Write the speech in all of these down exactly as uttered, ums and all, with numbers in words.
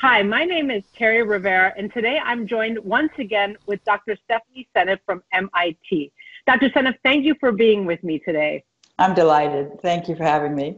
Hi, my name is Terry Rivera, and today I'm joined once again with Doctor Stephanie Seneff from M I T. Doctor Seneff, thank you for being with me today. I'm delighted. Thank you for having me.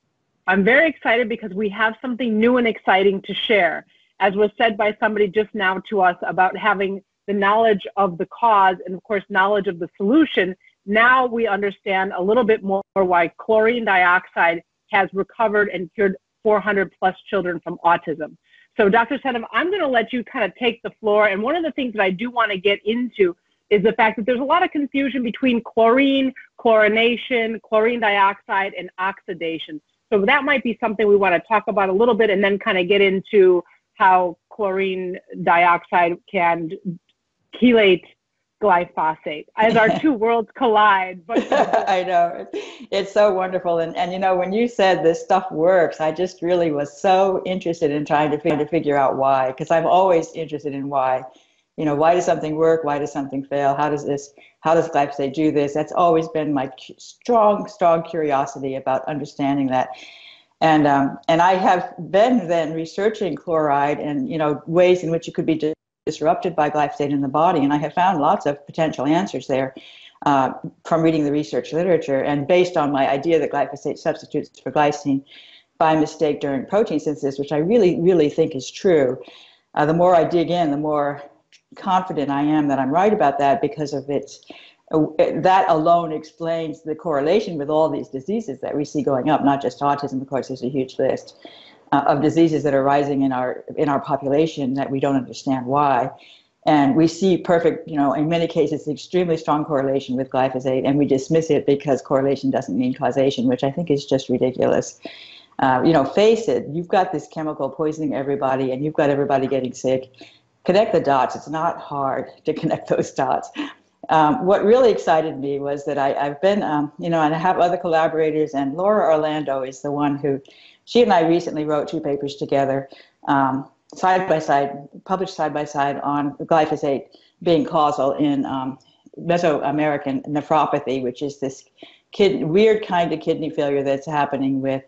I'm very excited because we have something new and exciting to share. As was said by somebody just now to us about having the knowledge of the cause and, of course, knowledge of the solution, now we understand a little bit more why chlorine dioxide has recovered and cured four hundred plus children from autism. So Doctor Seneff, I'm going to let you kind of take the floor. And one of the things that I do want to get into is the fact that there's a lot of confusion between chlorine, chlorination, chlorine dioxide, and oxidation. So that might be something we want to talk about a little bit and then kind of get into how chlorine dioxide can chelate glyphosate as our two worlds collide. But I know, it's so wonderful. And, and you know, when you said this stuff works, I just really was so interested in trying to, to figure out why, because I'm always interested in why. You know, why does something work? Why does something fail? How does this, how does glyphosate do this? That's always been my strong, strong curiosity about understanding that. And um, and I have been then researching chloride and, you know, ways in which it could be disrupted by glyphosate in the body. And I have found lots of potential answers there uh, from reading the research literature. And based on my idea that glyphosate substitutes for glycine by mistake during protein synthesis, which I really, really think is true, uh, the more I dig in, the more confident I am that I'm right about that, because of its uh, that alone explains the correlation with all these diseases that we see going up, not just autism. Of course, there's a huge list uh, of diseases that are rising in our in our population that we don't understand why. And we see perfect, you know, in many cases, extremely strong correlation with glyphosate, and we dismiss it because correlation doesn't mean causation, which I think is just ridiculous. Uh, you know, face it, you've got this chemical poisoning everybody, and you've got everybody getting sick. Connect the dots. It's not hard to connect those dots. Um, what really excited me was that I, I've been, um, you know, and I have other collaborators, and Laura Orlando is the one who, she and I recently wrote two papers together, um, side by side, published side by side, on glyphosate being causal in um, Mesoamerican nephropathy, which is this kid, weird kind of kidney failure that's happening with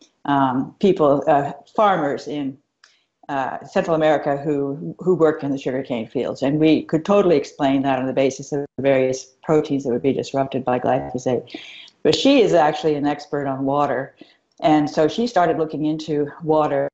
um, people, uh, farmers in Uh, Central America who who work in the sugarcane fields, and we could totally explain that on the basis of the various proteins that would be disrupted by glyphosate. But she is actually an expert on water, and so she started looking into water.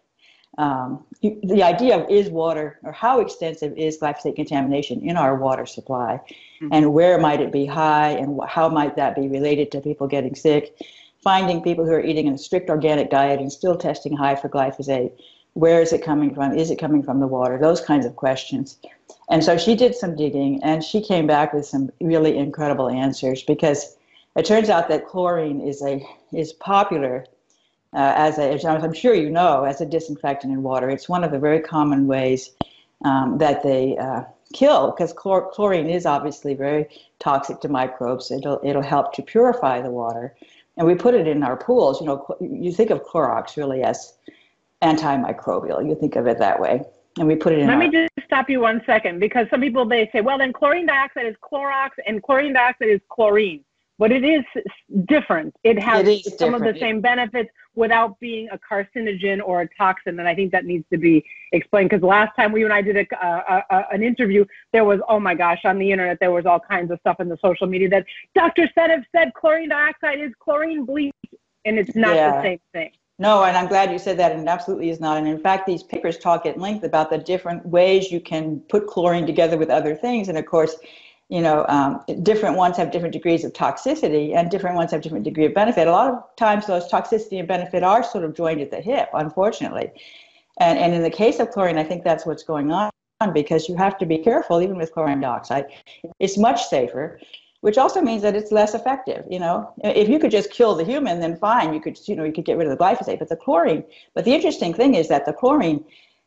Um, the idea of is water, or how extensive is glyphosate contamination in our water supply, mm-hmm. and where might it be high, and how might that be related to people getting sick, finding people who are eating a strict organic diet and still testing high for glyphosate. Where is it coming from? Is it coming from the water? Those kinds of questions. And so she did some digging, and she came back with some really incredible answers, because it turns out that chlorine is a is popular uh, as a, as I'm sure you know, as a disinfectant in water. It's one of the very common ways um, that they uh, kill, because chlor chlorine is obviously very toxic to microbes. It'll it'll help to purify the water, and we put it in our pools. You know, you think of Clorox really as antimicrobial. You think of it that way. And we put it in Let our... me just stop you one second, because some people, they say, well, then chlorine dioxide is Clorox and chlorine dioxide is chlorine. But it is different. It has it some different. of the same benefits without being a carcinogen or a toxin. And I think that needs to be explained, because last time you and I did a, a, a, an interview, there was, oh my gosh, on the internet, there was all kinds of stuff in the social media that Doctor Seneff said chlorine dioxide is chlorine bleach, and it's not yeah. the same thing. No, and I'm glad you said that, and it absolutely is not. And in fact, these papers talk at length about the different ways you can put chlorine together with other things. And of course, you know, um, different ones have different degrees of toxicity, and different ones have different degree of benefit. A lot of times those toxicity and benefit are sort of joined at the hip, unfortunately. And, and in the case of chlorine, I think that's what's going on, because you have to be careful, even with chlorine dioxide. It's much safer, which also means that it's less effective. You know, if you could just kill the human, then fine, you could, you know, you could get rid of the glyphosate. But the chlorine, but the interesting thing is that the chlorine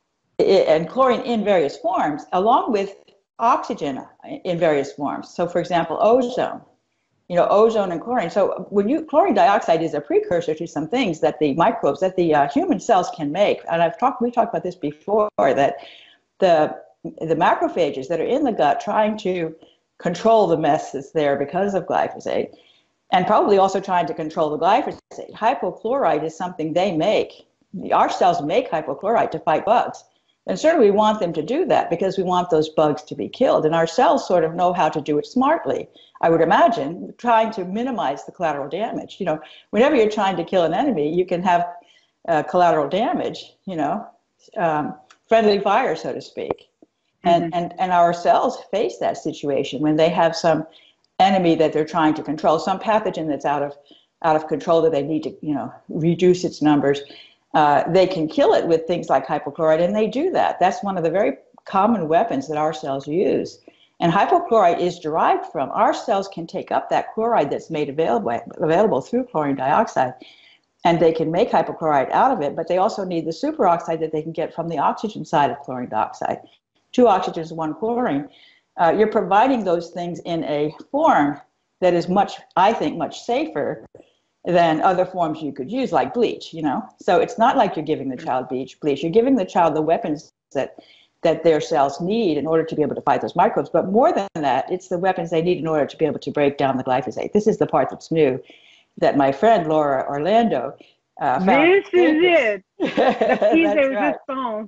and chlorine in various forms, along with oxygen in various forms. So, for example, ozone. You know, ozone and chlorine. So, when you chlorine dioxide is a precursor to some things that the microbes, that the uh, human cells can make. And I've talked, we talked about this before, that the the macrophages that are in the gut trying to control the mess that's there because of glyphosate, and probably also trying to control the glyphosate. Hypochlorite is something they make our cells make hypochlorite to fight bugs. And certainly we want them to do that because we want those bugs to be killed. And our cells sort of know how to do it smartly, I would imagine, trying to minimize the collateral damage. You know, whenever you're trying to kill an enemy, you can have uh, collateral damage, you know, um, friendly fire, so to speak. And, mm-hmm. and, and our cells face that situation when they have some enemy that they're trying to control, some pathogen that's out of, out of control that they need to, you know, reduce its numbers. Uh, they can kill it with things like hypochlorite, and they do that. That's one of the very common weapons that our cells use. And hypochlorite is derived from, our cells can take up that chloride that's made available, available through chlorine dioxide, and they can make hypochlorite out of it, but they also need the superoxide that they can get from the oxygen side of chlorine dioxide. Two oxygens, one chlorine. Uh, you're providing those things in a form that is much, I think, much safer than other forms you could use, like bleach, you know? So it's not like you're giving the child bleach, bleach. You're giving the child the weapons that that their cells need in order to be able to fight those microbes. But more than that, it's the weapons they need in order to be able to break down the glyphosate. This is the part that's new that my friend Laura Orlando uh, found. This is it. The piece de right. resistance.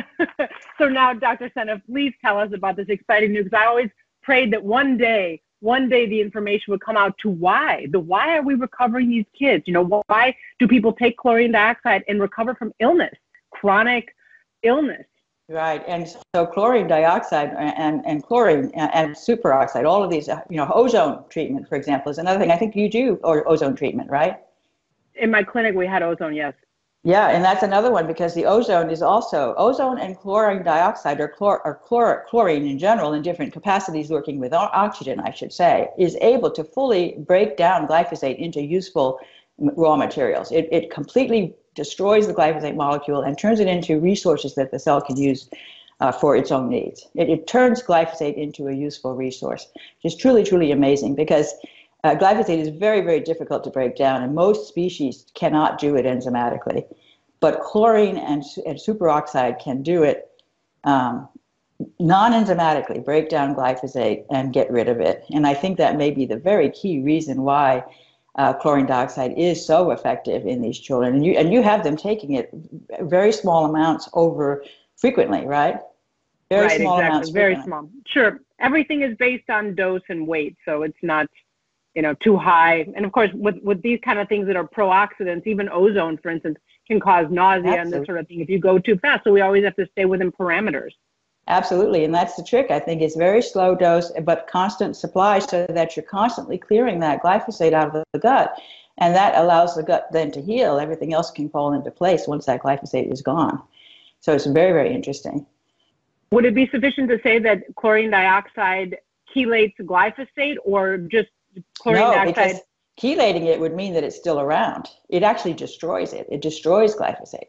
So now, Doctor Sena, please tell us about this exciting news. I always prayed that one day, one day the information would come out to why. The why are we recovering these kids? You know, why do people take chlorine dioxide and recover from illness, chronic illness? Right, and so chlorine dioxide and, and chlorine and, and superoxide, all of these, you know, ozone treatment, for example, is another thing. I think you do or ozone treatment, right? In my clinic, we had ozone, yes. Yeah, and that's another one because the ozone is also, ozone and chlorine dioxide, or, chlor, or chlor, chlorine in general, in different capacities working with oxygen, I should say, is able to fully break down glyphosate into useful raw materials. It, it completely destroys the glyphosate molecule and turns it into resources that the cell can use uh, for its own needs. It, it turns glyphosate into a useful resource, which is truly, truly amazing because uh, glyphosate is very, very difficult to break down, and most species cannot do it enzymatically. But chlorine and, and superoxide can do it um, non-enzymatically, break down glyphosate and get rid of it. And I think that may be the very key reason why Uh, chlorine dioxide is so effective in these children, and you and you have them taking it very small amounts over frequently, right? Very right, small exactly. amounts. Very frequently. small. Sure, everything is based on dose and weight, so it's not, you know, too high. And of course, with with these kind of things that are pro-oxidants, even ozone, for instance, can cause nausea Absolutely. and this sort of thing if you go too fast. So we always have to stay within parameters. Absolutely, and that's the trick. I think it's very slow dose, but constant supply, so that you're constantly clearing that glyphosate out of the gut, and that allows the gut then to heal. Everything else can fall into place once that glyphosate is gone. So it's very, very interesting. Would it be sufficient to say that chlorine dioxide chelates glyphosate, or just chlorine no, dioxide? Because chelating it would mean that it's still around. It actually destroys it. It destroys glyphosate.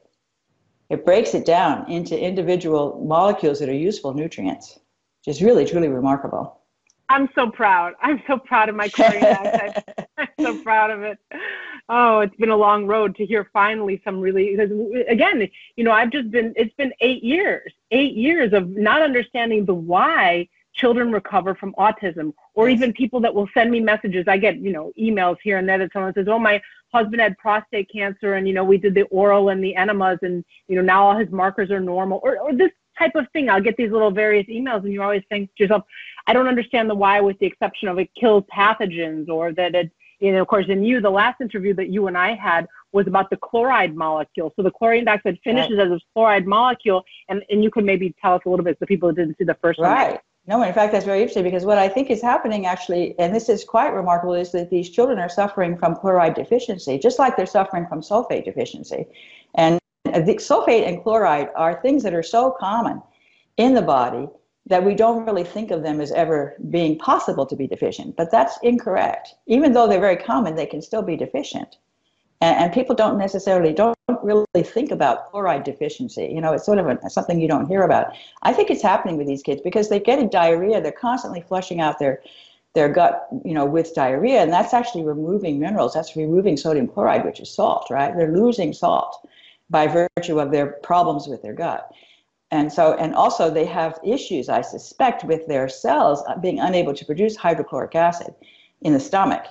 It breaks it down into individual molecules that are useful nutrients, which is really, truly remarkable. I'm so proud. I'm so proud of my chlorine dioxide. I'm so proud of it. Oh, it's been a long road to hear finally some really, because again, you know, I've just been, it's been eight years, eight years of not understanding the why children recover from autism, or Yes. even people that will send me messages. I get, you know, emails here and there that someone says, oh, my husband had prostate cancer, and, you know, we did the oral and the enemas, and, you know, now all his markers are normal, or, or this type of thing. I'll get these little various emails, and you're always saying to yourself, I don't understand the why, with the exception of it kills pathogens, or that it, you know, of course, in you, the last interview that you and I had was about the chloride molecule. So the chlorine dioxide finishes right. as a chloride molecule, and, and you could maybe tell us a little bit, the people who didn't see the first one. Right. No, in fact, that's very interesting, because what I think is happening actually, and this is quite remarkable, is that these children are suffering from chloride deficiency, just like they're suffering from sulfate deficiency. And the sulfate and chloride are things that are so common in the body that we don't really think of them as ever being possible to be deficient. But that's incorrect. Even though they're very common, they can still be deficient. And, and people don't necessarily, don't really think about chloride deficiency. You know, it's sort of a, something you don't hear about. I think it's happening with these kids because they're getting diarrhea. They're constantly flushing out their, their gut, you know, with diarrhea. And that's actually removing minerals. That's removing sodium chloride, which is salt, right? They're losing salt by virtue of their problems with their gut. And so, and also they have issues, I suspect, with their cells being unable to produce hydrochloric acid in the stomach.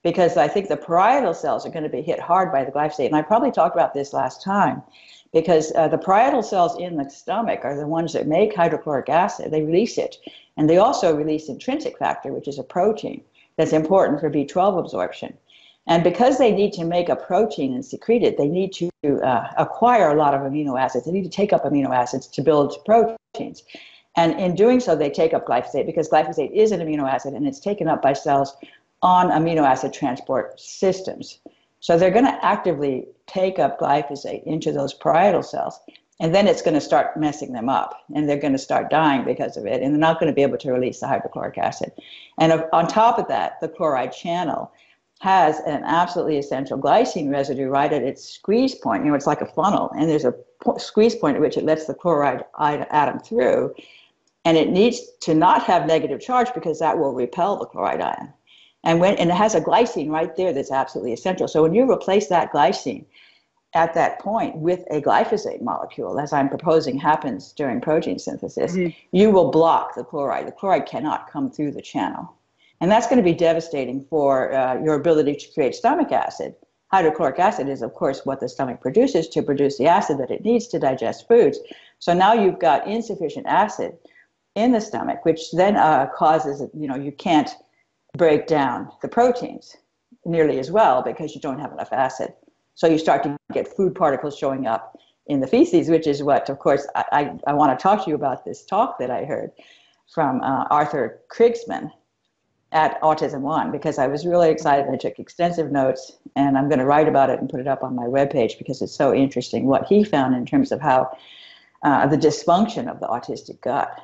because I think the parietal cells are going to be hit hard by the glyphosate. And I probably talked about this last time, because uh, the parietal cells in the stomach are the ones that make hydrochloric acid. They release it. And they also release intrinsic factor, which is a protein that's important for B twelve absorption. And because they need to make a protein and secrete it, they need to uh, acquire a lot of amino acids. They need to take up amino acids to build proteins. And in doing so, they take up glyphosate, because glyphosate is an amino acid and it's taken up by cells on amino acid transport systems. So they're going to actively take up glyphosate into those parietal cells, and then it's going to start messing them up, and they're going to start dying because of it, and they're not going to be able to release the hydrochloric acid. And on top of that, the chloride channel has an absolutely essential glycine residue right at its squeeze point. You know, it's like a funnel, and there's a squeeze point at which it lets the chloride atom through, and it needs to not have negative charge because that will repel the chloride ion. And when and it has a glycine right there that's absolutely essential. So when you replace that glycine at that point with a glyphosate molecule, as I'm proposing happens during protein synthesis, mm-hmm. you will block the chloride. The chloride cannot come through the channel. And that's going to be devastating for uh, your ability to create stomach acid. Hydrochloric acid is, of course, what the stomach produces to produce the acid that it needs to digest foods. So now you've got insufficient acid in the stomach, which then uh, causes, you know, you can't break down the proteins nearly as well because you don't have enough acid. So you start to get food particles showing up in the feces, which is what, of course, I, I, I want to talk to you about this talk that I heard from uh, Arthur Krigsman at Autism One, because I was really excited. I took extensive notes, and I'm going to write about it and put it up on my webpage because it's so interesting what he found in terms of how uh, the dysfunction of the autistic gut.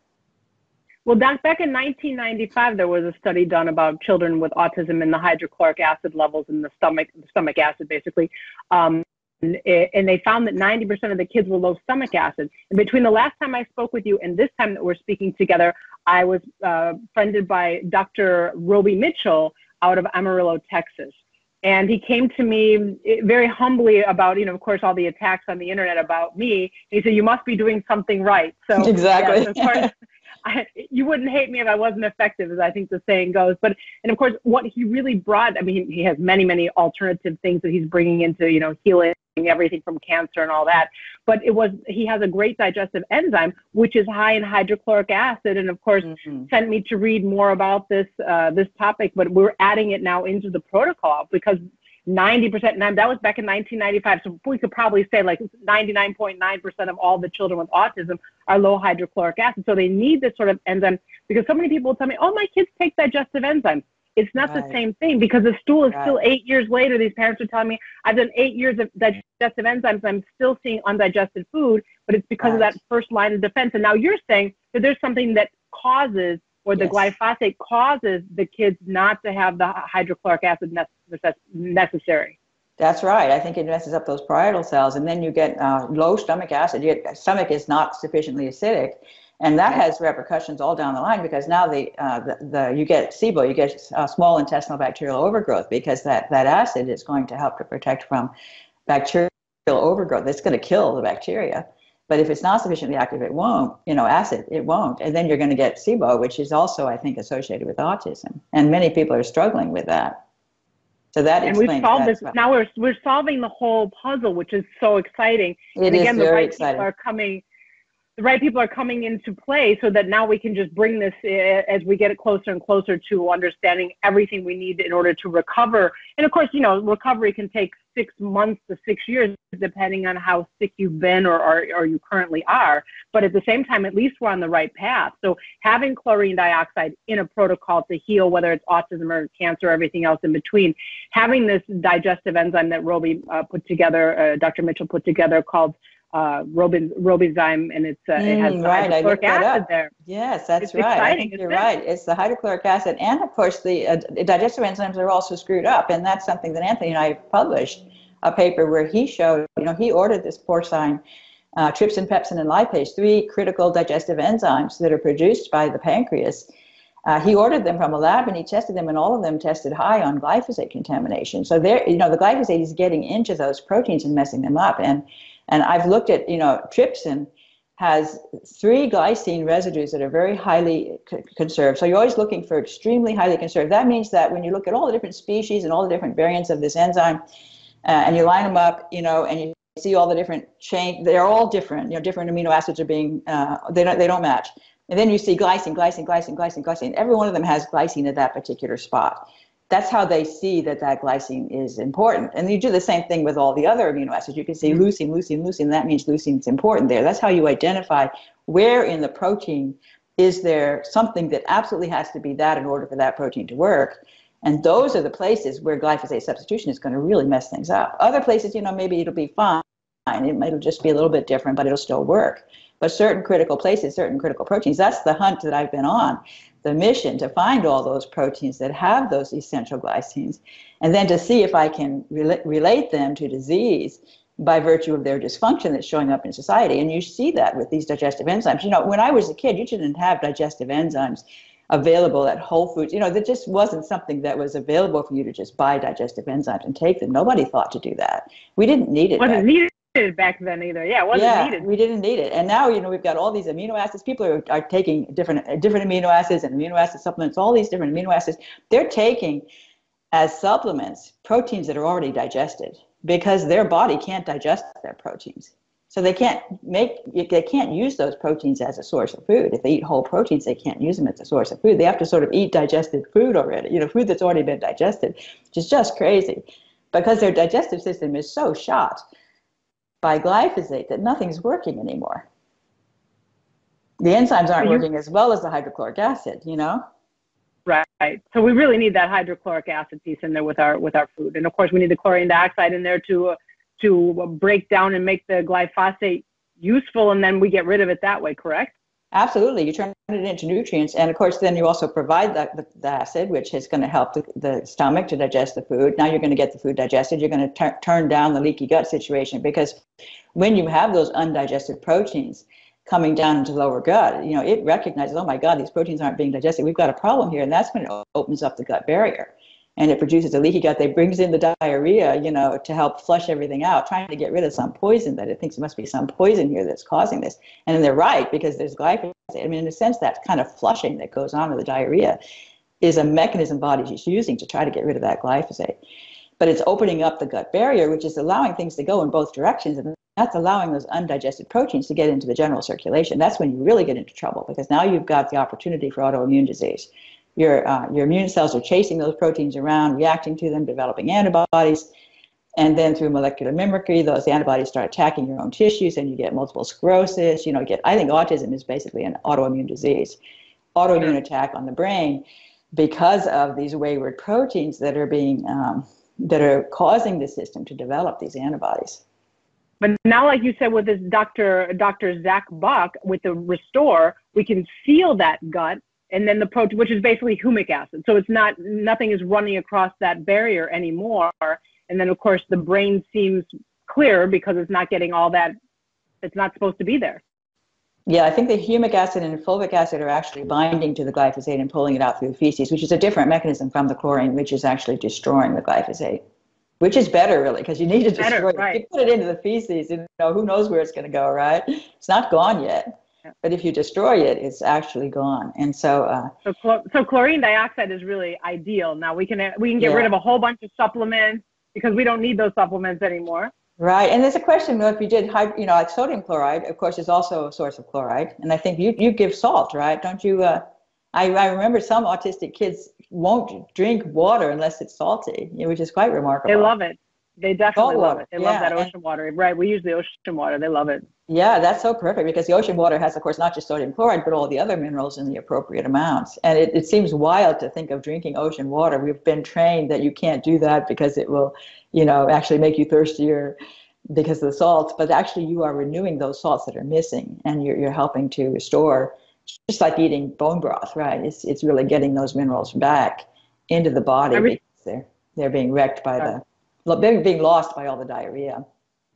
Well, back in nineteen ninety-five, there was a study done about children with autism and the hydrochloric acid levels in the stomach, the stomach acid, basically. Um, and, and they found that ninety percent of the kids were low stomach acid. And between the last time I spoke with you and this time that we're speaking together, I was uh, friended by Doctor Roby Mitchell out of Amarillo, Texas. And he came to me very humbly about, you know, of course, all the attacks on the internet about me. He said, you must be doing something right. So exactly. Yes, of course, I, you wouldn't hate me if I wasn't effective, as I think the saying goes. But, and of course, what he really brought, I mean, he has many, many alternative things that he's bringing into, you know, healing everything from cancer and all that. But it was, he has a great digestive enzyme, which is high in hydrochloric acid. And of course, mm-hmm. sent me to read more about this, uh, this topic, but we're adding it now into the protocol because ninety percent, and that was back in nineteen ninety-five. So we could probably say like ninety-nine point nine percent of all the children with autism are low hydrochloric acid. So they need this sort of enzyme because so many people tell me, oh, my kids take digestive enzymes. It's not right. the same thing because the stool is right. still eight years later. These parents are telling me, I've done eight years of digestive enzymes. I'm still seeing undigested food, but it's because right. of that first line of defense. And now you're saying that there's something that causes, or the yes. glyphosate causes the kids not to have the hydrochloric acid necessary. That's right. I think it messes up those parietal cells, and then you get uh, low stomach acid. Your stomach is not sufficiently acidic, and that has repercussions all down the line because now the uh, the, the you get S I B O, you get uh, small intestinal bacterial overgrowth because that, that acid is going to help to protect from bacterial overgrowth. It's going to kill the bacteria. But if it's not sufficiently active, it won't, you know, acid, it won't. And then you're going to get S I B O, which is also, I think, associated with autism. And many people are struggling with that. So that and we've solved this. Well. Now we're we're solving the whole puzzle, which is so exciting. It and again, is very the right exciting. people are coming. The right people are coming into play, so that now we can just bring this uh, as we get it closer and closer to understanding everything we need in order to recover. And of course, you know, recovery can take six months to six years, depending on how sick you've been or, or, or you currently are. But at the same time, at least we're on the right path. So having chlorine dioxide in a protocol to heal, whether it's autism or cancer or everything else in between, having this digestive enzyme that Roby uh, put together, uh, Doctor Mitchell put together called uh, Robin, Robizyme, and it's, uh, mm, it has right. hydrochloric acid up. there. Yes, that's it's right. Exciting, I think you're it? right. It's the hydrochloric acid. And of course, the uh, digestive enzymes are also screwed up. And that's something that Anthony and I published a paper where he showed, you know, he ordered this porcine uh, trypsin, pepsin, and lipase, three critical digestive enzymes that are produced by the pancreas. Uh, he ordered them from a lab and he tested them, and all of them tested high on glyphosate contamination. So there, you know, the glyphosate is getting into those proteins and messing them up. And and I've looked at, you know, trypsin has three glycine residues that are very highly c- conserved. So you're always looking for extremely highly conserved. That means that when you look at all the different species and all the different variants of this enzyme, uh, and you line them up, you know, and you see all the different chain, they're all different. You know, different amino acids are being, uh, they don't, they don't match. And then you see glycine, glycine, glycine, glycine, glycine. Every one of them has glycine at that particular spot. That's how they see that that glycine is important. And you do the same thing with all the other amino acids. You can see mm-hmm. leucine, leucine, leucine. That means leucine's important there. That's how you identify where in the protein is there something that absolutely has to be that in order for that protein to work. And those are the places where glyphosate substitution is going to really mess things up. Other places, you know, maybe it'll be fine. It might just be a little bit different, but it'll still work. But certain critical places, certain critical proteins, that's the hunt that I've been on, the mission to find all those proteins that have those essential glycines, and then to see if I can rel- relate them to disease by virtue of their dysfunction that's showing up in society. And you see that with these digestive enzymes. You know, when I was a kid, you didn't have digestive enzymes available at Whole Foods. You know, that just wasn't something that was available for you to just buy digestive enzymes and take them. Nobody thought to do that. We didn't need it. Wasn't needed back then either. Yeah, it wasn't yeah, needed. We didn't need it. And now, you know, we've got all these amino acids. People are, are taking different different amino acids and amino acid supplements, all these different amino acids. They're taking as supplements proteins that are already digested because their body can't digest their proteins. So they can't make, they can't use those proteins as a source of food. If they eat whole proteins, they can't use them as a source of food. They have to sort of eat digested food already, you know, food that's already been digested, which is just crazy because their digestive system is so shot by glyphosate that nothing's working anymore. The enzymes aren't you, working as well as the hydrochloric acid, you know? Right. So we really need that hydrochloric acid piece in there with our with our food. And of course we need the chlorine dioxide in there to uh, to break down and make the glyphosate useful, and then we get rid of it that way, correct? Absolutely. You turn it into nutrients. And of course, then you also provide the, the, the acid, which is going to help the, the stomach to digest the food. Now you're going to get the food digested. You're going to tur- turn down the leaky gut situation, because when you have those undigested proteins coming down into the lower gut, you know, it recognizes, oh my God, these proteins aren't being digested. We've got a problem here. And that's when it opens up the gut barrier. And it produces a leaky gut. They brings in the diarrhea, you know, to help flush everything out, trying to get rid of some poison that it thinks there must be some poison here that's causing this. And then they're right, because there's glyphosate. I mean, in a sense, that kind of flushing that goes on with the diarrhea is a mechanism body's using to try to get rid of that glyphosate. But it's opening up the gut barrier, which is allowing things to go in both directions. And that's allowing those undigested proteins to get into the general circulation. That's when you really get into trouble, because now you've got the opportunity for autoimmune disease. Your uh, your immune cells are chasing those proteins around, reacting to them, developing antibodies, and then through molecular mimicry, those antibodies start attacking your own tissues, and you get multiple sclerosis. You know, you get. I think autism is basically an autoimmune disease, autoimmune attack on the brain, because of these wayward proteins that are being um, that are causing the system to develop these antibodies. But now, like you said, with this Doctor Doctor Zach Buck with the Restore, we can seal that gut. And then the protein, which is basically humic acid. So it's not, nothing is running across that barrier anymore. And then, of course, the brain seems clear because it's not getting all that, it's not supposed to be there. Yeah, I think the humic acid and fulvic acid are actually binding to the glyphosate and pulling it out through the feces, which is a different mechanism from the chlorine, which is actually destroying the glyphosate, which is better, really, because you need to destroy better, it. Right. If you put it into the feces, you know, who knows where it's going to go, right? It's not gone yet. But if you destroy it, it's actually gone. And so, uh, so, chlor- so chlorine dioxide is really ideal. Now we can we can get yeah. rid of a whole bunch of supplements because we don't need those supplements anymore. Right. And there's a question, if you did, you know, like sodium chloride, of course, is also a source of chloride. And I think you you give salt, right? Don't you? Uh, I I remember some autistic kids won't drink water unless it's salty, which is quite remarkable. They love it. They definitely love it. They yeah. love that ocean water. Right. We use the ocean water. They love it. Yeah, that's so perfect, because the ocean water has, of course, not just sodium chloride, but all the other minerals in the appropriate amounts. And it, it seems wild to think of drinking ocean water. We've been trained that you can't do that because it will, you know, actually make you thirstier because of the salts. But actually, you are renewing those salts that are missing, and you're, you're helping to restore, just like eating bone broth, right? It's it's really getting those minerals back into the body Every- because they're, they're being wrecked by the... They're being lost by all the diarrhea.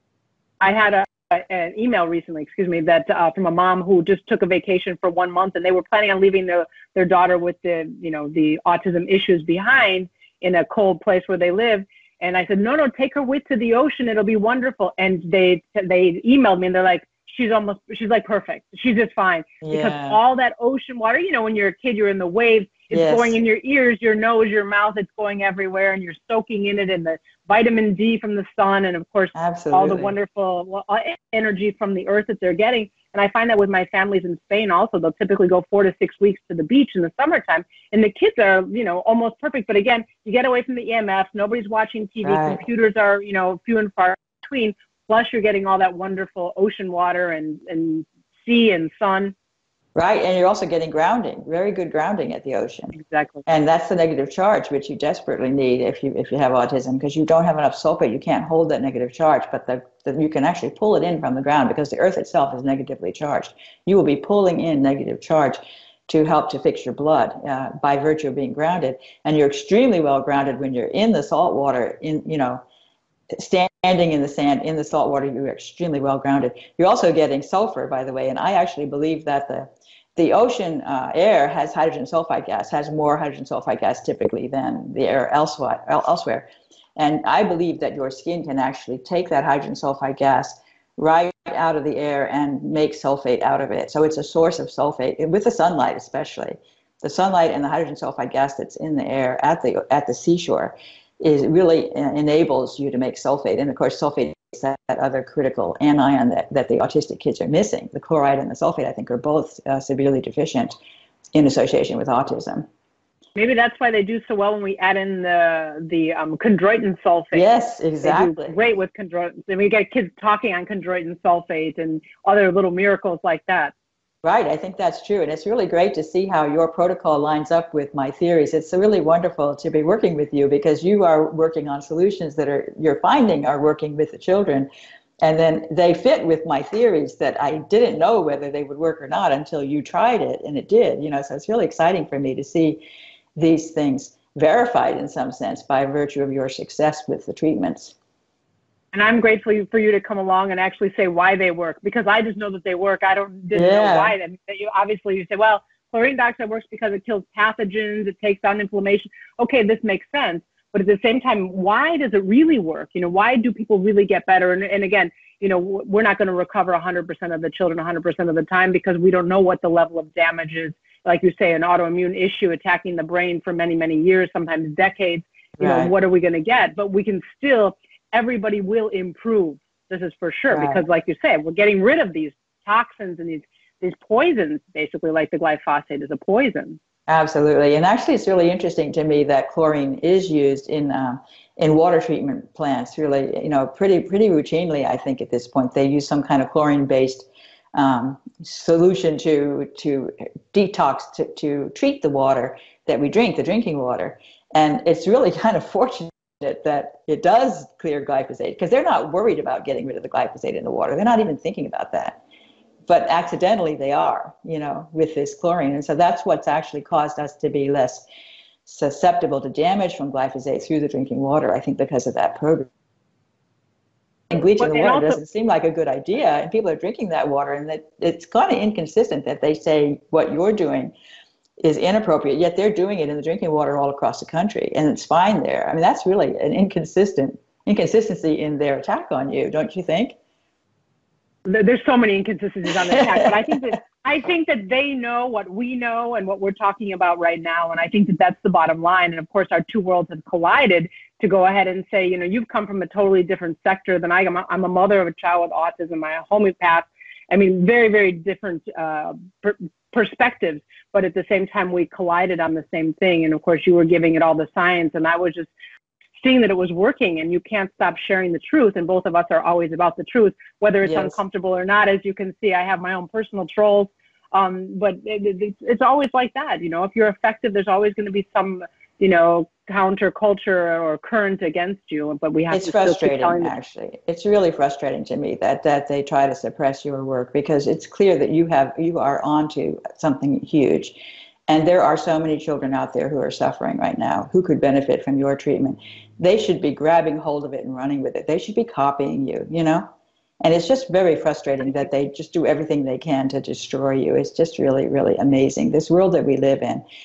I had a, an email recently, excuse me, that uh, from a mom who just took a vacation for one month, and they were planning on leaving the, their daughter with the, you know, the autism issues behind in a cold place where they live. And I said, no, no, take her with to the ocean. It'll be wonderful. And they they emailed me, and they're like, she's almost, she's like perfect. She's just fine. Yeah. Because all that ocean water, you know, when you're a kid, you're in the waves, it's Yes. going in your ears, your nose, your mouth, it's going everywhere, and you're soaking in it, and the vitamin D from the sun, and of course, Absolutely. all the wonderful energy from the earth that they're getting. And I find that with my families in Spain also, they'll typically go four to six weeks to the beach in the summertime, and the kids are, you know, almost perfect. But again, you get away from the E M Fs, nobody's watching T V, Right. computers are, you know, few and far between, plus you're getting all that wonderful ocean water and, and sea and sun. Right, and you're also getting grounding, very good grounding at the ocean. Exactly. And that's the negative charge, which you desperately need if you if you have autism, because you don't have enough sulfate. You can't hold that negative charge, but the, the, you can actually pull it in from the ground because the earth itself is negatively charged. You will be pulling in negative charge to help to fix your blood uh, by virtue of being grounded. And you're extremely well grounded when you're in the salt water, in, you know, standing in the sand, in the salt water, you're extremely well grounded. You're also getting sulfur, by the way, and I actually believe that the The ocean uh, air has hydrogen sulfide gas, has more hydrogen sulfide gas typically than the air elsewhere. elsewhere. And I believe that your skin can actually take that hydrogen sulfide gas right out of the air and make sulfate out of it. So it's a source of sulfate, with the sunlight especially. The sunlight and the hydrogen sulfide gas that's in the air at the at the seashore is really uh, enables you to make sulfate. And of course, sulfate is that, that other critical anion that, that the autistic kids are missing. The chloride and the sulfate, I think, are both uh, severely deficient in association with autism. Maybe that's why they do so well when we add in the the um, chondroitin sulfate. Yes, exactly. They do great with chondroitin. And we get kids talking on chondroitin sulfate and other little miracles like that. Right, I think that's true. And it's really great to see how your protocol lines up with my theories. It's really wonderful to be working with you because you are working on solutions that are you're finding are working with the children. And then they fit with my theories that I didn't know whether they would work or not until you tried it, and it did. You know, so it's really exciting for me to see these things verified in some sense by virtue of your success with the treatments. And I'm grateful for you to come along and actually say why they work, because I just know that they work. I don't didn't Yeah. know why. I mean, you obviously you say, well, chlorine dioxide works because it kills pathogens, it takes down inflammation. Okay, this makes sense. But at the same time, why does it really work? You know, why do people really get better? And, and again, you know, we're not going to recover one hundred percent of the children one hundred percent of the time because we don't know what the level of damage is. Like you say, an autoimmune issue attacking the brain for many, many years, sometimes decades. You Right. know, what are we going to get? But we can still, everybody will improve. This is for sure. Right. Because like you said, we're getting rid of these toxins and these, these poisons, basically, like the glyphosate is a poison. Absolutely. And actually, it's really interesting to me that chlorine is used in uh, in water treatment plants, really, you know, pretty pretty routinely, I think, at this point. They use some kind of chlorine-based um, solution to to detox, to, to treat the water that we drink, the drinking water. And it's really kind of fortunate that it does clear glyphosate, because they're not worried about getting rid of the glyphosate in the water. They're not even thinking about that. But accidentally they are, you know, with this chlorine. And so that's what's actually caused us to be less susceptible to damage from glyphosate through the drinking water, I think, because of that program. And bleaching the water also doesn't seem like a good idea, and people are drinking that water, and that it's kind of inconsistent that they say what you're doing is inappropriate, yet they're doing it in the drinking water all across the country, and it's fine there. I mean, that's really an inconsistent inconsistency in their attack on you, don't you think? There's so many inconsistencies on the attack, but I think that I think that they know what we know and what we're talking about right now, and I think that that's the bottom line. And of course, our two worlds have collided to go ahead and say, you know, you've come from a totally different sector than I am. I'm a mother of a child with autism. I'm a homeopath. I mean, very, very different uh, per perspectives, but at the same time, we collided on the same thing. And of course, you were giving it all the science, and I was just seeing that it was working, and you can't stop sharing the truth. And both of us are always about the truth, whether it's yes. uncomfortable or not. As you can see, I have my own personal trolls, um, but it, it, it's always like that. You know, if you're effective, there's always going to be some, you know, counter culture or current against you. But we have it's to frustrating, still keep actually. It's really frustrating to me that that they try to suppress your work, because it's clear that you have you are onto something huge. And there are so many children out there who are suffering right now who could benefit from your treatment. They should be grabbing hold of it and running with it. They should be copying you, you know? And it's just very frustrating that they just do everything they can to destroy you. It's just really, really amazing. This world that we live in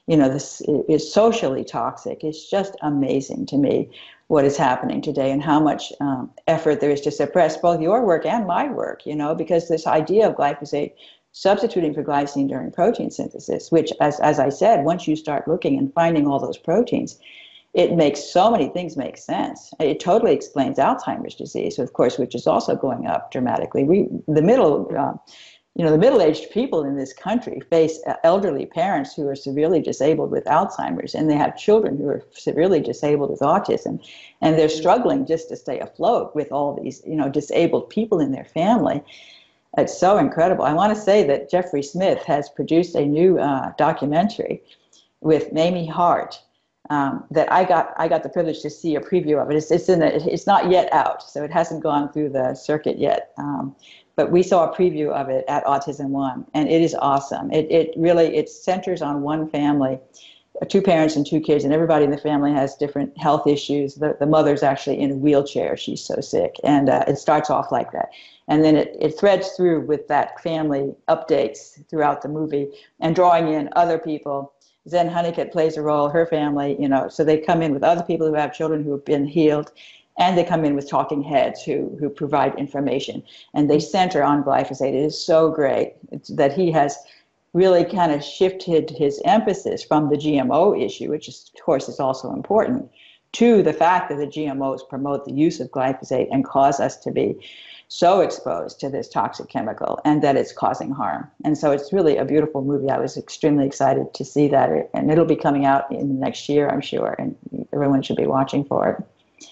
you know, this is socially toxic. It's just amazing to me what is happening today and how much um, effort there is to suppress both your work and my work, you know, because this idea of glyphosate substituting for glycine during protein synthesis, which, as, as I said, once you start looking and finding all those proteins, it makes so many things make sense. It totally explains Alzheimer's disease, of course, which is also going up dramatically. We, the middle, uh, you know, the middle-aged people in this country face elderly parents who are severely disabled with Alzheimer's, and they have children who are severely disabled with autism, and they're struggling just to stay afloat with all these, you know, disabled people in their family. It's so incredible. I want to say that Jeffrey Smith has produced a new uh, documentary with Mamie Hart um, that I got. I got the privilege to see a preview of it. It's it's in a, it's not yet out, so it hasn't gone through the circuit yet. Um, but we saw a preview of it at Autism One, and it is awesome. It it really it centers on one family, two parents and two kids, and everybody in the family has different health issues. The the mother's actually in a wheelchair; she's so sick, and uh, it starts off like that. And then it, it threads through with that family updates throughout the movie and drawing in other people. Zen Honeycutt plays a role, her family, you know, so they come in with other people who have children who have been healed, and they come in with talking heads who, who provide information. And they center on glyphosate. It is so great it's that he has really kind of shifted his emphasis from the G M O issue, which is, of course is also important, to the fact that the G M Os promote the use of glyphosate and cause us to be so exposed to this toxic chemical and that it's causing harm. And so it's really a beautiful movie. I was extremely excited to see that, and it'll be coming out in the next year, I'm sure, and everyone should be watching for it.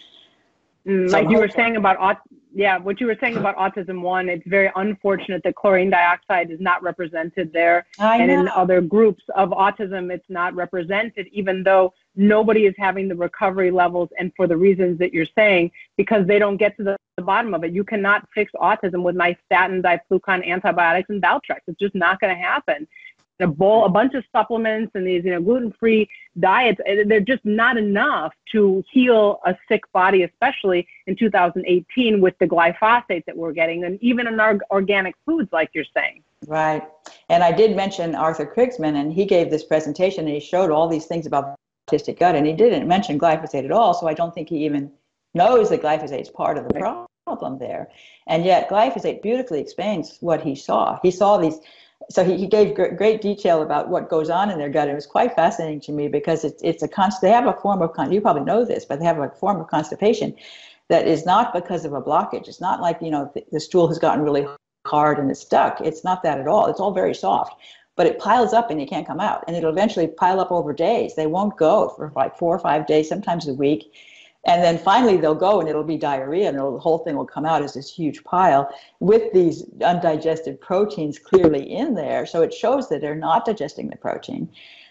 Mm, so like you were saying about aut- yeah, what you were saying about Autism One, it's very unfortunate that chlorine dioxide is not represented there. I and know. in other groups of autism, it's not represented, even though nobody is having the recovery levels, and for the reasons that you're saying, because they don't get to the, the bottom of it. You cannot fix autism with nystatin, diflucan, antibiotics, and Valtrex. It's just not going to happen. A bowl, a bunch of supplements and these, you know, gluten-free diets, they're just not enough to heal a sick body, especially in two thousand eighteen with the glyphosate that we're getting, and even in our organic foods, like you're saying. Right. And I did mention Arthur Krigsman, and he gave this presentation, and he showed all these things about polycystic gut, and he didn't mention glyphosate at all, so I don't think he even knows that glyphosate is part of the problem there. And yet glyphosate beautifully explains what he saw. He saw these. So he, he gave gr- great detail about what goes on in their gut. It was quite fascinating to me because it's it's a const- they have a form of con- you probably know this, but they have a form of constipation that is not because of a blockage. It's not like, you know, the, the stool has gotten really hard and it's stuck. It's not that at all. It's all very soft, but it piles up and you can't come out, and it'll eventually pile up over days. They won't go for like four or five days, sometimes a week. And then finally they'll go and it'll be diarrhea, and it'll, the whole thing will come out as this huge pile with these undigested proteins clearly in there. So it shows that they're not digesting the protein.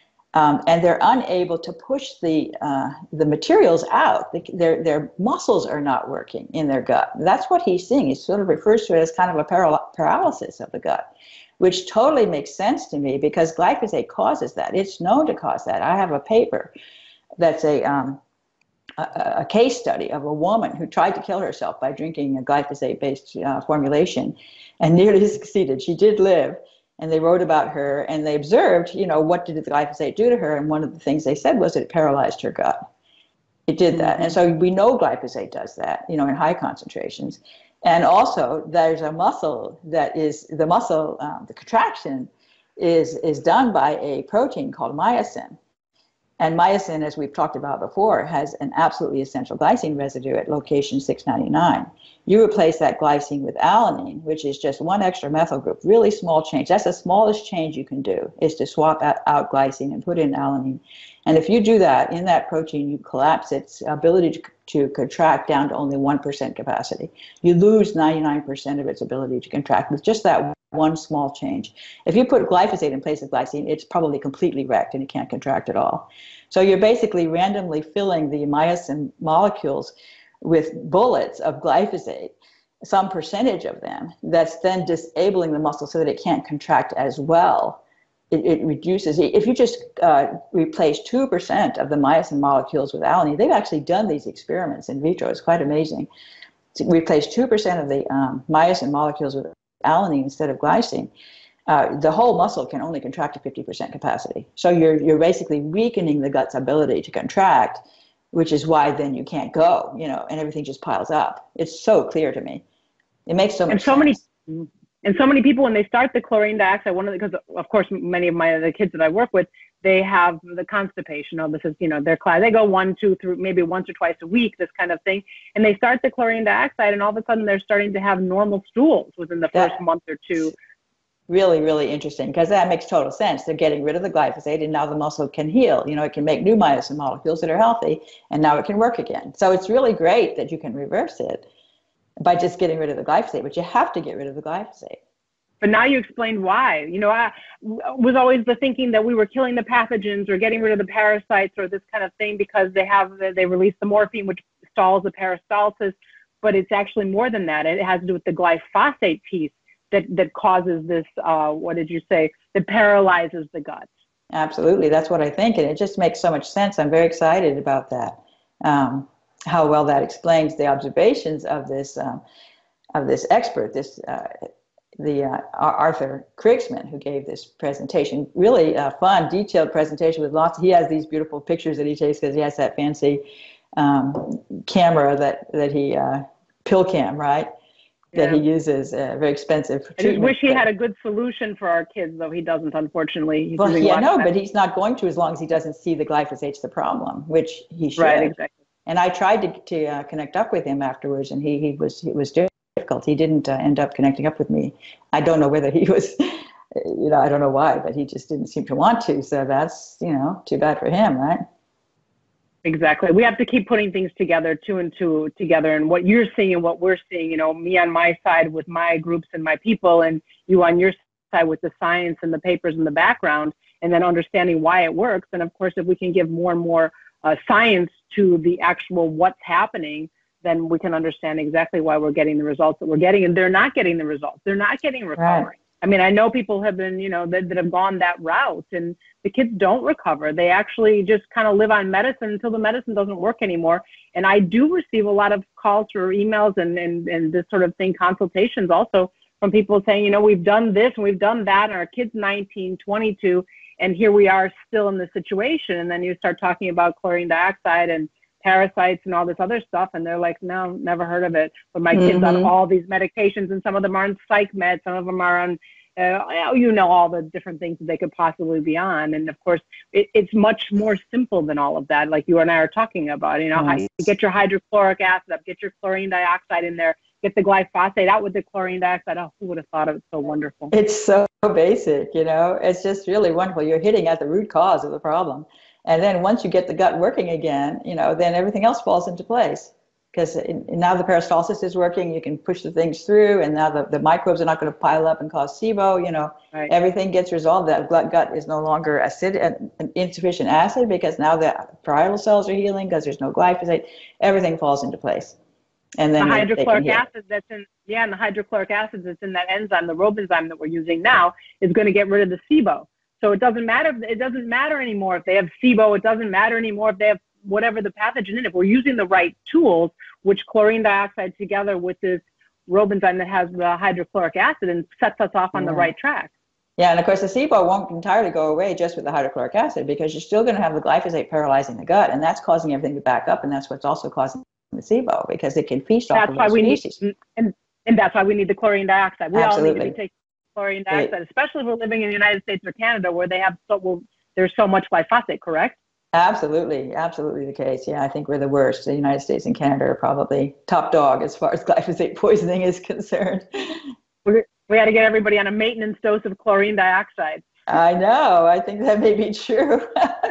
Um, and they're unable to push the uh, the materials out. The, their, their muscles are not working in their gut. That's what he's seeing. He sort of refers to it as kind of a paral- paralysis of the gut, which totally makes sense to me because glyphosate causes that. It's known to cause that. I have a paper that's a... Um, A, a case study of a woman who tried to kill herself by drinking a glyphosate-based uh, formulation and nearly succeeded. She did live, and they wrote about her, and they observed, you know, what did the glyphosate do to her, and one of the things they said was it paralyzed her gut. It did that, and so we know glyphosate does that, you know, in high concentrations. And also, there's a muscle that is, the muscle, um, the contraction is, is done by a protein called myosin. And myosin, as we've talked about before, has an absolutely essential glycine residue at location six ninety-nine. You replace that glycine with alanine, which is just one extra methyl group, really small change. That's the smallest change you can do, is to swap out, out glycine and put in alanine. And if you do that in that protein, you collapse its ability to, to contract down to only one percent capacity. You lose ninety-nine percent of its ability to contract with just that one small change. If you put glyphosate in place of glycine, it's probably completely wrecked and it can't contract at all. So you're basically randomly filling the myosin molecules with bullets of glyphosate, some percentage of them, that's then disabling the muscle so that it can't contract as well. It, it reduces, if you just uh, replace two percent of the myosin molecules with alanine, they've actually done these experiments in vitro, it's quite amazing. To replace two percent of the um, myosin molecules with alanine instead of glycine, uh, the whole muscle can only contract to fifty percent capacity. So you're you're basically weakening the gut's ability to contract, which is why then you can't go, you know, and everything just piles up. It's so clear to me. It makes so much and so sense. many and so many people, when they start the chlorine dioxide, one of the, because of course many of my the kids that I work with, they have the constipation. Oh, this is, you know, their class. They go one, two, three, maybe once or twice a week, this kind of thing. And they start the chlorine dioxide, and all of a sudden they're starting to have normal stools within the first that, month or two. Really, really interesting, because that makes total sense. They're getting rid of the glyphosate, and now the muscle can heal. You know, it can make new myosin molecules that are healthy, and now it can work again. So it's really great that you can reverse it by just getting rid of the glyphosate, but you have to get rid of the glyphosate. But now you explained why. You know, I was always the thinking that we were killing the pathogens or getting rid of the parasites or this kind of thing because they have they release the morphine, which stalls the peristalsis. But it's actually more than that. It has to do with the glyphosate piece that that causes this. Uh, what did you say? That paralyzes the gut. Absolutely, that's what I think, and it just makes so much sense. I'm very excited about that. Um, how well that explains the observations of this um, of this expert. This. Uh, the uh, Arthur Krigsman, who gave this presentation, really uh, fun, detailed presentation with lots. He has these beautiful pictures that he takes because he has that fancy um, camera that that he uh, PillCam, right? Yeah. That he uses, uh, very expensive. I just wish he had a good solution for our kids, though he doesn't, unfortunately. He's well, yeah, no, but he's not going to as long as he doesn't see the glyphosate's the problem, which he should. Right, exactly. And I tried to to uh, connect up with him afterwards, and he he was he was doing. Difficult. He didn't uh, end up connecting up with me. I don't know whether he was, you know, I don't know why, but he just didn't seem to want to. So that's, you know, too bad for him, right? Exactly. We have to keep putting things together, two and two together, and what you're seeing and what we're seeing, you know, me on my side with my groups and my people, and you on your side with the science and the papers in the background, and then understanding why it works. And of course, if we can give more and more uh, science to the actual what's happening, then we can understand exactly why we're getting the results that we're getting. And they're not getting the results. They're not getting recovery. Right. I mean, I know people have been, you know, that, that have gone that route, and the kids don't recover. They actually just kind of live on medicine until the medicine doesn't work anymore. And I do receive a lot of calls or emails and, and, and this sort of thing, consultations also from people saying, you know, we've done this and we've done that, and our kid's nineteen, twenty-two, and here we are still in this situation. And then you start talking about chlorine dioxide and parasites and all this other stuff, and they're like, no, never heard of it. But my mm-hmm. kids on all these medications, and some of them are on psych meds, some of them are on, uh, you know, all the different things that they could possibly be on. And of course, it, it's much more simple than all of that, like you and I are talking about. You know, yes. how you get your hydrochloric acid up, get your chlorine dioxide in there, get the glyphosate out with the chlorine dioxide. Oh, who would have thought it was so wonderful? It's so basic, you know. It's just really wonderful. You're hitting at the root cause of the problem. And then once you get the gut working again, you know, then everything else falls into place. Because now the peristalsis is working, you can push the things through, and now the, the microbes are not going to pile up and cause SIBO, you know, right. Everything gets resolved. That gut, gut is no longer acid, an insufficient acid, because now the parietal cells are healing because there's no glyphosate. Everything falls into place. And then the hydrochloric acid that's in, yeah, and the hydrochloric acid that's in that enzyme, the Robenzyme that we're using now, is going to get rid of the SIBO. So it doesn't matter. It doesn't matter anymore if they have SIBO. It doesn't matter anymore if they have whatever the pathogen is. If we're using the right tools, which chlorine dioxide together with this Robenzyme that has the hydrochloric acid, and sets us off on yeah. the right track. Yeah, and of course the SIBO won't entirely go away just with the hydrochloric acid, because you're still going to have the glyphosate paralyzing the gut, and that's causing everything to back up, and that's what's also causing the SIBO, because it can feast off that's of why those we species. Need, and, and that's why we need the chlorine dioxide. We Absolutely. all need to be taking chlorine dioxide, Right. especially if we're living in the United States or Canada, where they have so well, there's so much glyphosate, correct? Absolutely, absolutely the case. Yeah, I think we're the worst. The United States and Canada are probably top dog as far as glyphosate poisoning is concerned. We're, we got to get everybody on a maintenance dose of chlorine dioxide. I know. I think that may be true.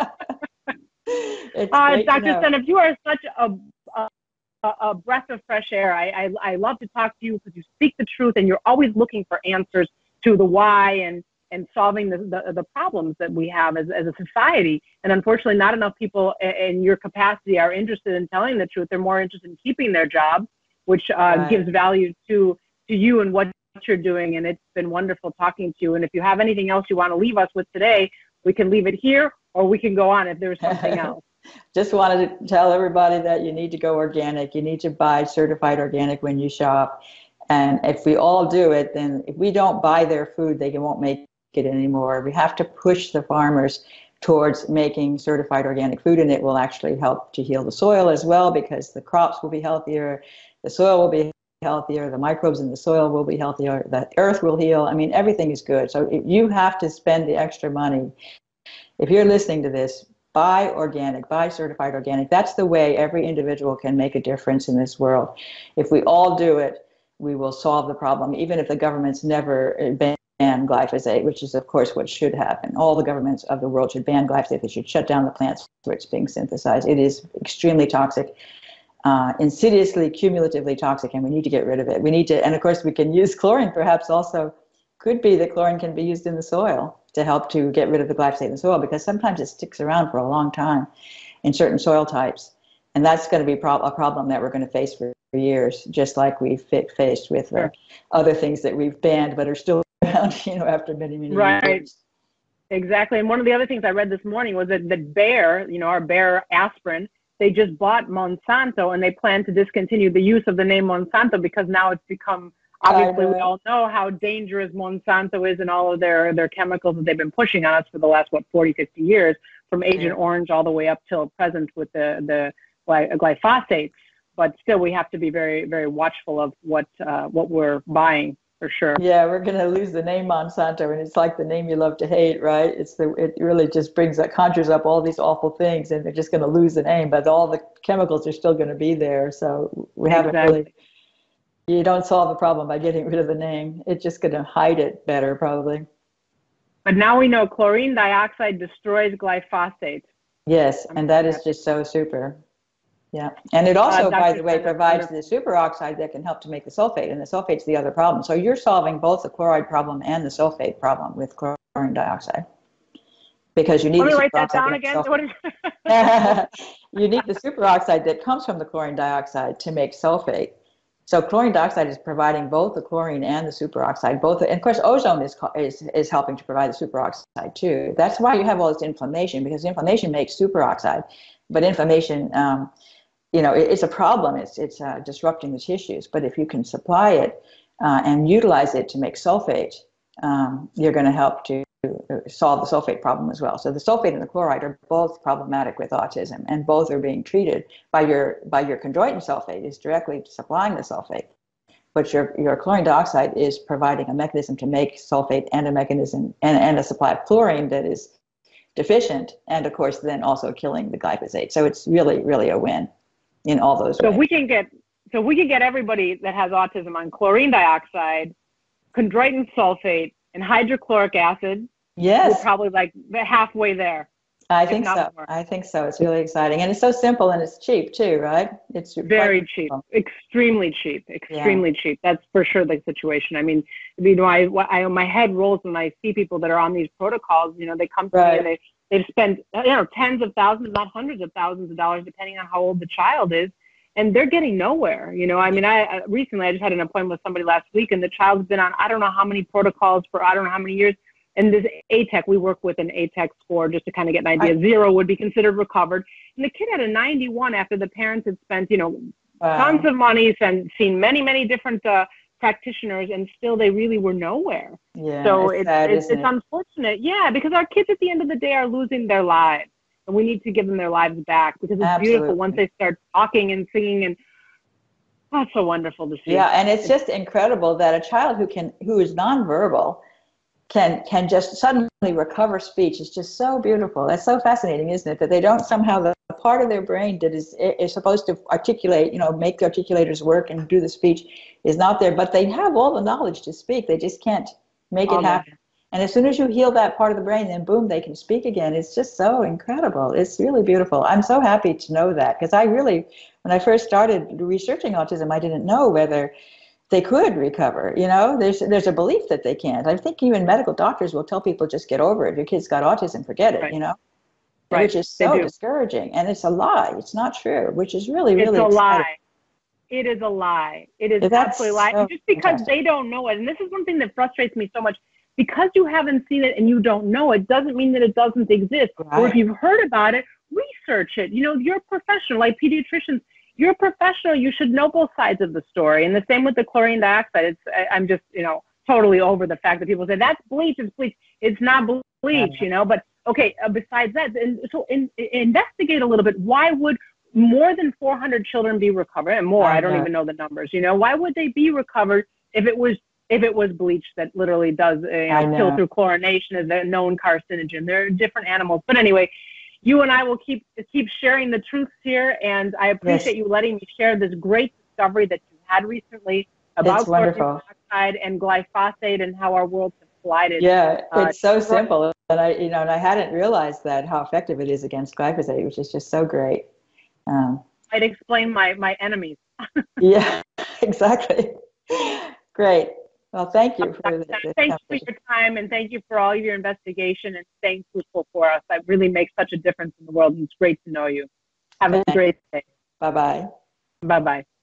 It's uh, great Doctor to know. Seneff, you are such a, a a breath of fresh air. I, I, I love to talk to you because you speak the truth, and you're always looking for answers to the why and, and solving the, the, the problems that we have as, as a society. And unfortunately, not enough people in your capacity are interested in telling the truth. They're more interested in keeping their job, which uh, Right. gives value to, to you and what you're doing. And it's been wonderful talking to you. And if you have anything else you want to leave us with today, we can leave it here, or we can go on if there's something else. Just wanted to tell everybody that you need to go organic. You need to buy certified organic when you shop. And if we all do it, then if we don't buy their food, they won't make it anymore. We have to push the farmers towards making certified organic food, and it will actually help to heal the soil as well, because the crops will be healthier, the soil will be healthier, the microbes in the soil will be healthier, the earth will heal. I mean, everything is good. So you have to spend the extra money. If you're listening to this, buy organic, buy certified organic. That's the way every individual can make a difference in this world. If we all do it, we will solve the problem, even if the governments never ban glyphosate, which is, of course, what should happen. All the governments of the world should ban glyphosate. They should shut down the plants where it's being synthesized. It is extremely toxic, uh, insidiously, cumulatively toxic, and we need to get rid of it. We need to, and of course, we can use chlorine, perhaps also. Could be that chlorine can be used in the soil to help to get rid of the glyphosate in the soil, because sometimes it sticks around for a long time in certain soil types. And that's going to be pro- a problem that we're going to face for years, just like we've faced with uh, other things that we've banned but are still around, you know, after many, many right. years. Right, exactly. And one of the other things I read this morning was that, that Bayer, you know, our Bayer aspirin, they just bought Monsanto, and they plan to discontinue the use of the name Monsanto because now it's become, obviously we all know how dangerous Monsanto is and all of their, their chemicals that they've been pushing on us for the last, what, forty, fifty years, from Agent yeah. Orange all the way up till present with the, the glyphosate. But still, we have to be very, very watchful of what uh, what we're buying, for sure. Yeah, we're going to lose the name Monsanto, and it's like the name you love to hate, right? It's the it really just brings that conjures up all these awful things, and they're just going to lose the name, but all the chemicals are still going to be there. So we haven't exactly. really. You don't solve the problem by getting rid of the name. It's just going to hide it better, probably. But now we know chlorine dioxide destroys glyphosate. Yes, and that is just so super. Yeah, and it also, uh, by the way, provides the superoxide that can help to make the sulfate, and the sulfate's the other problem. So you're solving both the chloride problem and the sulfate problem with chlorine dioxide, because you need. Let me the write that down again. What is you need the superoxide that comes from the chlorine dioxide to make sulfate. So chlorine dioxide is providing both the chlorine and the superoxide. Both, and of course, ozone is is is helping to provide the superoxide too. That's why you have all this inflammation, because inflammation makes superoxide, but inflammation. Um, You know, it's a problem. It's it's uh, disrupting the tissues. But if you can supply it uh, and utilize it to make sulfate, um, you're going to help to solve the sulfate problem as well. So the sulfate and the chloride are both problematic with autism, and both are being treated by your by your chondroitin sulfate is directly supplying the sulfate, but your your chlorine dioxide is providing a mechanism to make sulfate and a mechanism and, and a supply of chlorine that is deficient, and of course then also killing the glyphosate. So it's really really a win in all those so ways. If we can get so if we can get everybody that has autism on chlorine dioxide, chondroitin sulfate, and hydrochloric acid, yes, we're probably like halfway there. I think so. More. I think so. It's really exciting, and it's so simple, and it's cheap too, right? It's very cheap, extremely cheap, extremely yeah. cheap. That's for sure the situation. I mean, you know, I, I my head rolls when I see people that are on these protocols. You know, they come to right. me and they they've spent you know tens of thousands, not hundreds of thousands of dollars, depending on how old the child is, and they're getting nowhere. You know, I mean, I, I recently I just had an appointment with somebody last week, and the child's been on I don't know how many protocols for I don't know how many years. And this A TEC, we work with an A TEC score just to kind of get an idea. I, Zero would be considered recovered. And the kid had a ninety-one after the parents had spent, you know, wow. tons of money and seen many, many different uh, practitioners, and still they really were nowhere. Yeah, so it's, it's, sad, it's, it's it? unfortunate. Yeah, because our kids at the end of the day are losing their lives. And we need to give them their lives back, because it's Absolutely. beautiful once they start talking and singing, and oh, it's so wonderful to see. Yeah, and it's, it's just incredible that a child who can who is nonverbal can can just suddenly recover speech. It's just so beautiful. That's so fascinating, isn't it? That they don't somehow, the part of their brain that is is supposed to articulate, you know, make the articulators work and do the speech is not there, but they have all the knowledge to speak. They just can't make it happen. And as soon as you heal that part of the brain, then boom, they can speak again. It's just so incredible. It's really beautiful. I'm so happy to know that, because I really, when I first started researching autism, I didn't know whether they could recover. You know, there's there's a belief that they can't. I think even medical doctors will tell people, just get over it. If your kid's got autism, forget it, right. you know, right. which is so discouraging. And it's a lie. It's not true, which is really, really It's a exciting. lie. It is a lie. It is That's absolutely a lie. So just because fantastic. they don't know it. And this is one thing that frustrates me so much. Because you haven't seen it and you don't know it, doesn't mean that it doesn't exist. Right. Or if you've heard about it, research it. You know, you're a professional, like pediatricians. you're a professional. You should know both sides of the story. And the same with the chlorine dioxide. It's, I, I'm just, you know, totally over the fact that people say that's bleach, it's bleach. It's not bleach, you know, but okay, uh, besides that, and so in, in, investigate a little bit. Why would more than four hundred children be recovered, and more, I, I don't even know the numbers, you know, why would they be recovered if it was if it was bleach that literally does uh, you know, kill through chlorination as a known carcinogen? There are different animals. But anyway, you and I will keep keep sharing the truths here, and I appreciate yes. you letting me share this great discovery that you had recently about chlorine dioxide and glyphosate and how our worlds have collided. Yeah, it's uh, so simple, and I, you know, and I hadn't realized that how effective it is against glyphosate, which is just so great. Um, I'd explain my my enemies. Yeah, exactly. Great. Well, thank you for this. Thank you for your time, and thank you for all of your investigation and staying truthful for us. That really makes such a difference in the world, and it's great to know you. Have a great day. Bye-bye. Bye-bye.